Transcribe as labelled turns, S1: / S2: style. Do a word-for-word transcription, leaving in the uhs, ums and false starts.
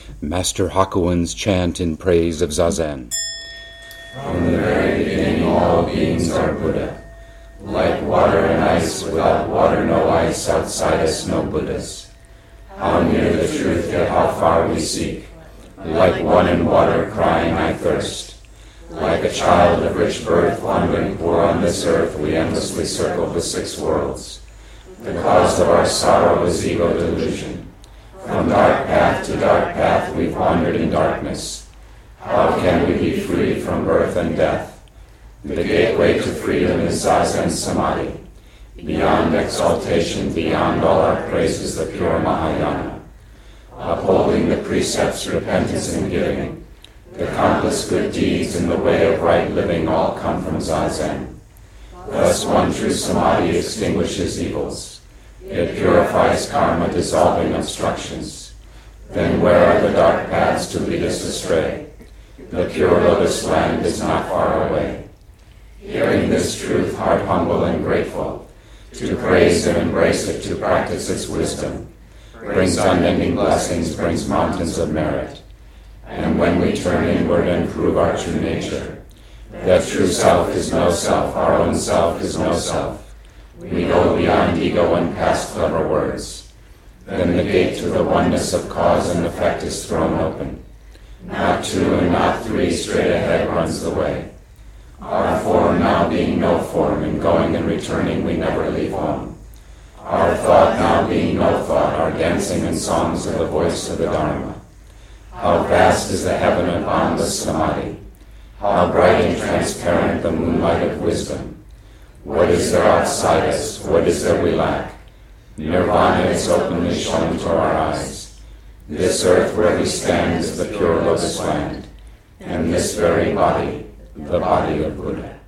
S1: Master Hakuin's chant in praise of Zazen.
S2: From the very beginning all beings are Buddha. Like water and ice, without water no ice, outside us no Buddhas. How near the truth, yet how far we seek. Like one in water crying, I thirst. Like a child of rich birth wandering poor on this earth, we endlessly circle the six worlds. The cause of our sorrow is ego delusion. From dark path to dark path we've wandered in darkness. How can we be free from birth and death? The gateway to freedom is Zazen Samadhi. Beyond exaltation, beyond all our praise is the pure Mahayana. Upholding the precepts, repentance and giving, the countless good deeds in the way of right living all come from Zazen. Thus one true Samadhi extinguishes evils. It purifies karma, dissolving obstructions. Then where are the dark paths to lead us astray? The pure lotus land is not far away. Hearing this truth, heart humble and grateful, to praise and embrace it, to practice its wisdom, brings unending blessings, brings mountains of merit. And when we turn inward and prove our true nature, that true self is no self, our own self is no self, we go beyond ego and past clever words. Then the gate to the oneness of cause and effect is thrown open. Not two and not three, straight ahead runs the way. Our form now being no form, in going and returning we never leave home. Our thought now being no thought, our dancing and songs are the voice of the Dharma. How vast is the heaven of boundless Samadhi. How bright and transparent the moonlight of wisdom. What is there outside us? What is there we lack? Nirvana is openly shown to our eyes. This earth where we stand is the pure lotus land, and this very body, the body of Buddha.